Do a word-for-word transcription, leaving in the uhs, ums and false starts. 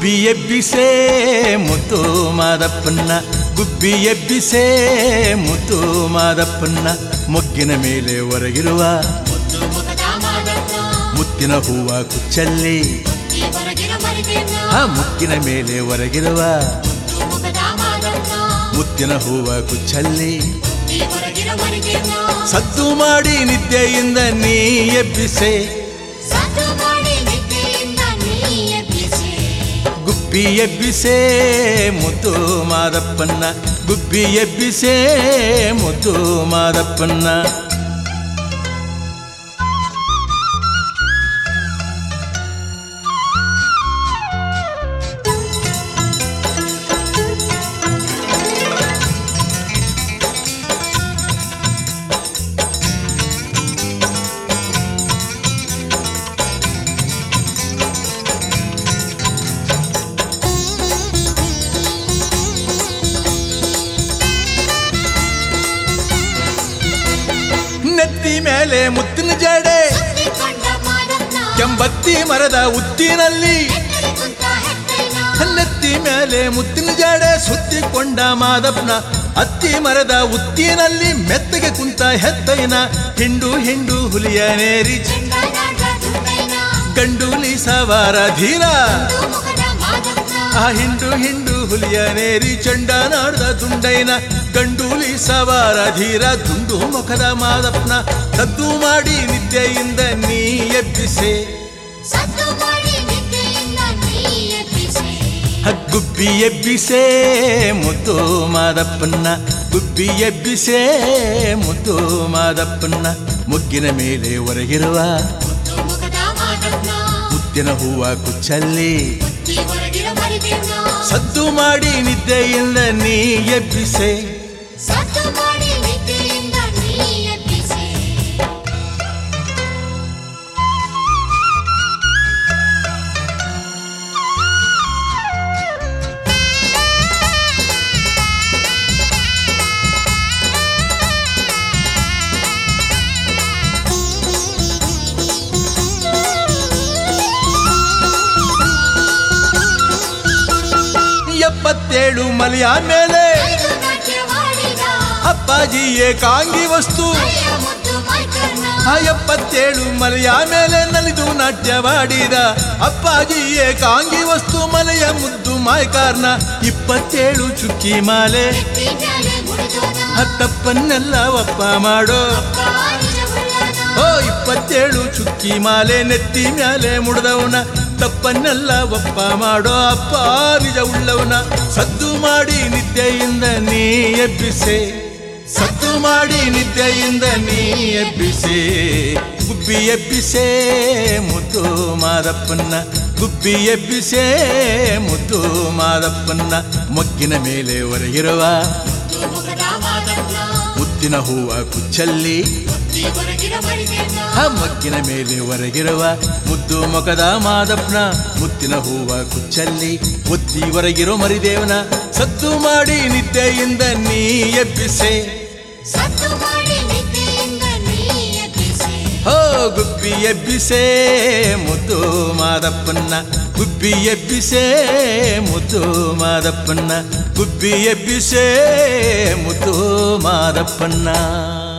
ಗುಬ್ಬಿ ಎಬ್ಬಿಸೇ ಮುತ್ತು ಮಾದಪ್ಪನ್ನ ಗುಬ್ಬಿ ಎಬ್ಬಿಸೇ ಮುತ್ತು ಮಾದಪ್ಪನ್ನ ಮೊಗ್ಗಿನ ಮೇಲೆ ಹೊರಗಿರುವ ಮುತ್ತಿನ ಹೂವ ಕುಚ್ಚಲ್ಲಿ ಆ ಮುಕ್ಕಿನ ಮೇಲೆ ಹೊರಗಿರುವ ಮುತ್ತಿನ ಹೂವ ಕುಚ್ಚಲ್ಲಿ ಸದ್ದು ಮಾಡಿ ನಿದ್ದೆಯಿಂದ ನೀ ಎಬ್ಬಿಸೆ ಗುಬ್ಬಿ ಎಬ್ಬಿಸೇ ಮುತ್ತು ಮಾದಪ್ಪನ್ನ ಗುಬ್ಬಿ ಎಬ್ಬಿಸೇ ಮುತ್ತು ಮಾದಪ್ಪನ್ನ ನೆತ್ತಿ ಮೇಲೆ ಮುತ್ತಿನ ಜಡೆ ಕೆಂಬತ್ತಿ ಮರದ ಉತ್ತಿನಲ್ಲಿ ನೆತ್ತಿ ಮೇಲೆ ಮುತ್ತಿನ ಜಡೆ ಸುತ್ತಿಕೊಂಡ ಮಾದಪ್ಪನ ಅತ್ತಿ ಮರದ ಉತ್ತಿನಲ್ಲಿ ಮೆತ್ತಗೆ ಕುಂತ ಹೆತ್ತೈನ ಹಿಂಡು ಹಿಂಡು ಹುಲಿಯನೇರಿ ಗಂಡೂಲಿ ಸವಾರ ಧೀರ ಆ ಹಿಂಡು ಹಿಂಡು ಹುಲಿಯನೇರಿ ಚಂಡನಾಡ್ದ ದುಂಡೈನ ಗಂಡೂಲಿ ಸವಾರ ಧೀರ ದುಂಡು ಮುಖದ ಮಾದಪ್ಪನ ಸದ್ದು ಮಾಡಿ ನಿದ್ದೆಯಿಂದ ನೀ ಎಬ್ಬಿಸೆ ಗುಬ್ಬಿ ಎಬ್ಬಿಸೇ ಮುತ್ತು ಮಾದಪ್ಪನ್ನ ಗುಬ್ಬಿ ಎಬ್ಬಿಸೇ ಮುತ್ತು ಮಾದಪ್ಪನ್ನ ಮುಗ್ಗಿನ ಮೇಲೆ ಹೊರಗಿರುವ ಮುತ್ತಿನ ಹೂವ ಕುಚ್ಚಲ್ಲಿ ಸದ್ದು ಮಾಡಿ ನಿದ್ದೆಯಿಂದ ನೀ ಎಬ್ಬಿಸೆ ಎಪ್ಪತ್ತೇಳು ಮಲೆಯ ಮೇಲೆ ಅಪ್ಪಾಜಿ ಏಕಾಂಗಿ ವಸ್ತು ಆ ಎಪ್ಪತ್ತೇಳು ಮಲೆಯ ಮೇಲೆ ನಲಿದು ನಾಟ್ಯವಾಡಿದ ಅಪ್ಪಾಜಿ ಏಕಾಂಗಿ ವಸ್ತು ಮಲೆಯ ಮುದ್ದು ಮಾಯ್ಕಾರ್ನ ಇಪ್ಪತ್ತೇಳು ಚುಕ್ಕಿ ಮಾಲೆ ಹತ್ತಪ್ಪನ್ನೆಲ್ಲ ಒಪ್ಪ ಮಾಡೋ ಓ ಇಪ್ಪತ್ತೇಳು ಚುಕ್ಕಿ ಮಾಲೆ ನೆತ್ತಿ ಮ್ಯಾಲೆ ಮುಡ್ದವನ ತಪ್ಪನ್ನೆಲ್ಲ ಒಪ್ಪ ಮಾಡೋ ಅಪ್ಪ ನಿಜ ಉಳ್ಳವನ ಸದ್ದು ಮಾಡಿ ನಿದ್ದೆಯಿಂದ ನೀ ಎಬ್ಬಿಸೆ ಸದ್ದು ಮಾಡಿ ನಿದ್ದೆಯಿಂದ ನೀ ಎಬ್ಬಿಸೆ ಗುಬ್ಬಿ ಎಬ್ಬಿಸೇ ಮುತ್ತು ಮಾದಪ್ಪನ್ನ ಗುಬ್ಬಿ ಎಬ್ಬಿಸೇ ಮುತ್ತು ಮಾದಪ್ಪನ್ನ ಮೊಗ್ಗಿನ ಮೇಲೆ ಹೊರಗಿರುವ ಮುತ್ತಿನ ಹೂವ ಕುಚ್ಚಲ್ಲಿ ಆ ಮೊಗ್ಗಿನ ಮೇಲೆ ಹೊರಗಿರುವ ಮುದ್ದು ಮೊಗದ ಮಾದಪ್ಪನ ಮುತ್ತಿನ ಹೂವ ಕುಚ್ಚಲ್ಲಿ ಒತ್ತಿ ಹೊರಗಿರೋ ಮರಿದೇವನ ಸದ್ದು ಮಾಡಿ ನಿದ್ದೆಯಿಂದ ನೀ ಎಬ್ಬಿಸೆ ಹೋ ಗುಬ್ಬಿ ಎಬ್ಬಿಸೇ ಮುದ್ದು ಮಾದಪ್ಪನ್ನ ಗುಬ್ಬಿ ಎಬ್ಬಿಸೇ ಮುದ್ದು ಮಾದಪ್ಪನ್ನ ಗುಬ್ಬಿ ಎಬ್ಬಿಸೇ ಮುದ್ದು ಮಾದಪ್ಪನ್ನ